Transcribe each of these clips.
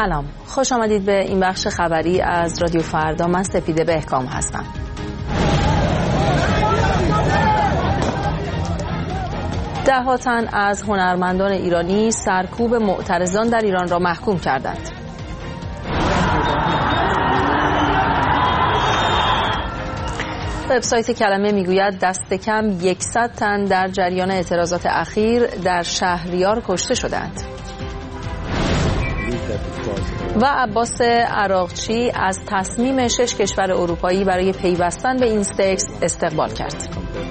سلام، خوش آمدید به این بخش خبری از رادیو فردا. من سپیده بهکام هستم. ده‌ها تن از هنرمندان ایرانی سرکوب معترضان در ایران را محکوم کردند. وبسایت کلمه میگوید دست کم 100 تن در جریان اعتراضات اخیر در شهریار کشته شدند. و عباس عراقچی از تصمیم 6 کشور اروپایی برای پیوستن به اینستکس استقبال کرد.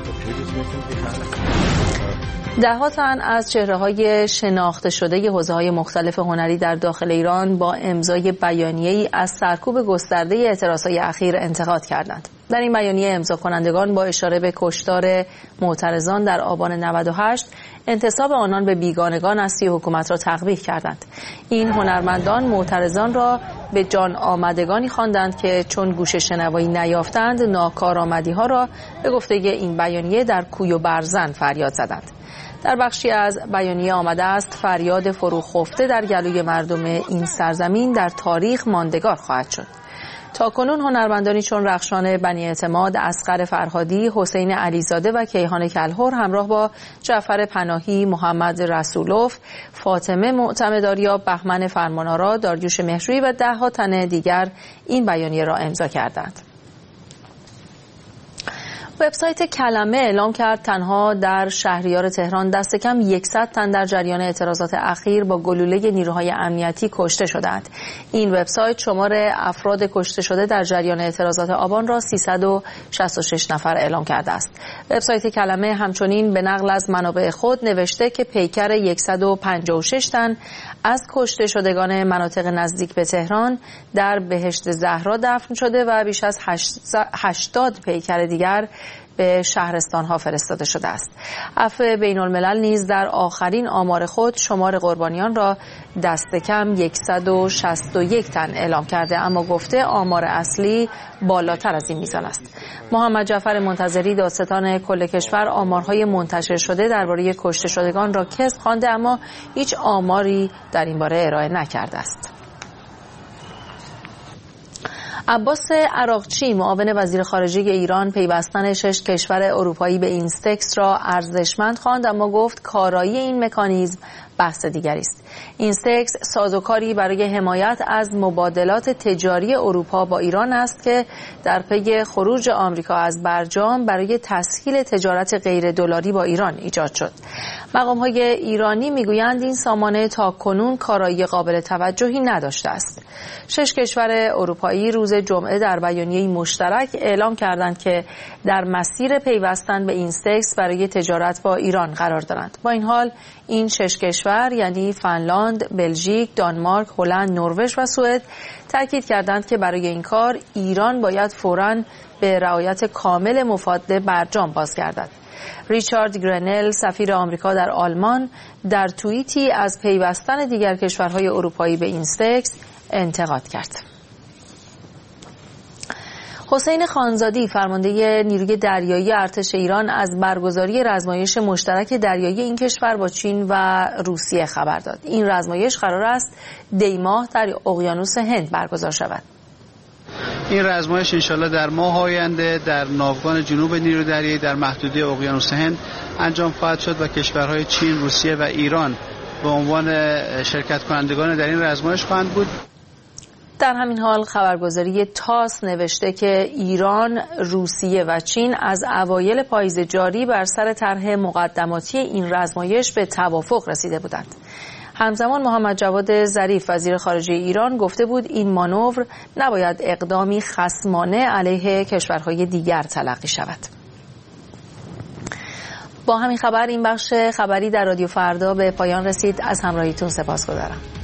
ده‌ها تن از چهره‌های شناخته شده حوزه‌های مختلف هنری در داخل ایران با امضای بیانیه‌ای از سرکوب گسترده اعتراضات اخیر انتقاد کردند. در این بیانیه امضا کنندگان با اشاره به کشتار معترضان در آبان 98 انتساب آنان به بیگانگان اصلی حکومت را تقبیح کردند. این هنرمندان معترضان را به جان آمدگانی خواندند که چون گوش شنوایی نیافتند ناکارآمدی‌ها را به گفته این بیانیه در کوی و برزن فریاد زدند. در بخشی از بیانیه آمده است فریاد فروخفته در گلوی مردم این سرزمین در تاریخ ماندگار خواهد شد. تاکنون هنرمندانی چون رخشان بنی اعتماد، اصغر فرهادی، حسین علیزاده و کیهان کلهر همراه با جعفر پناهی، محمد رسولوف، فاطمه معتمدآریا، بهمن فرمانآرا، داریوش مهرجویی و ده‌ها تن دیگر این بیانیه را امضا کردند. وبسایت کلمه اعلام کرد تنها در شهریار تهران دست کم 100 تن در جریان اعتراضات اخیر با گلوله نیروهای امنیتی کشته شدند. این وبسایت شمار افراد کشته شده در جریان اعتراضات آبان را 366 نفر اعلام کرده است. وبسایت کلمه همچنین به نقل از منابع خود نوشته که پیکر 156 تن از کشته شدگان مناطق نزدیک به تهران در بهشت زهرا دفن شده و بیش از 80 پیکر دیگر به شهرستان‌ها فرستاده شده است. عفو بین‌الملل نیز در آخرین آمار خود شمار قربانیان را دست کم 161 تن اعلام کرده، اما گفته آمار اصلی بالاتر از این میزان است. محمد جعفر منتظری دادستان کل کشور آمارهای منتشر شده درباره کشته شدگان را کذب خوانده، اما هیچ آماری در این باره ارائه نکرده است. عباس عراقچی معاون وزیر خارجه ایران پیوستن 6 کشور اروپایی به اینستکس را ارزشمند خواند، اما گفت کارایی این مکانیزم بحث دیگری است. اینستکس سازوکاری برای حمایت از مبادلات تجاری اروپا با ایران است که در پی خروج آمریکا از برجام برای تسهیل تجارت غیر دلاری با ایران ایجاد شد. مقام‌های ایرانی میگویند این سامانه تاکنون کارایی قابل توجهی نداشته است. 6 کشور اروپایی روز جمعه در بیانیه‌ای مشترک اعلام کردند که در مسیر پیوستن به اینستکس برای تجارت با ایران قرار دارند. با این حال این 6 کشور یعنی فنلاند، بلژیک، دانمارک، هلند، نروژ و سوئد تاکید کردند که برای این کار ایران باید فوراً به رعایت کامل مفاد برجام بازگردد. ریچارد گرنل سفیر آمریکا در آلمان در توییتی از پیوستن دیگر کشورهای اروپایی به اینستکس انتقاد کرد. حسین خانزادی فرمانده نیروی دریایی ارتش ایران از برگزاری رزمایش مشترک دریایی این کشور با چین و روسیه خبر داد. این رزمایش قرار است دی ماه در اقیانوس هند برگزار شود. این رزمایش انشالله در ماه آینده در ناوگان جنوب نیروی دریایی در محدوده اقیانوس هند انجام خواهد شد و کشورهای چین، روسیه و ایران به عنوان شرکت کنندگان در این رزمایش خواهند بود. در همین حال خبرگزاری تاس نوشته که ایران، روسیه و چین از اوایل پاییز جاری بر سر طرح مقدماتی این رزمایش به توافق رسیده بودند. همزمان محمد جواد ظریف وزیر خارجه ایران گفته بود این مانور نباید اقدامی خصمانه علیه کشورهای دیگر تلقی شود. با همین خبر این بخش خبری در رادیو فردا به پایان رسید. از همراهیتون سپاسگزارم.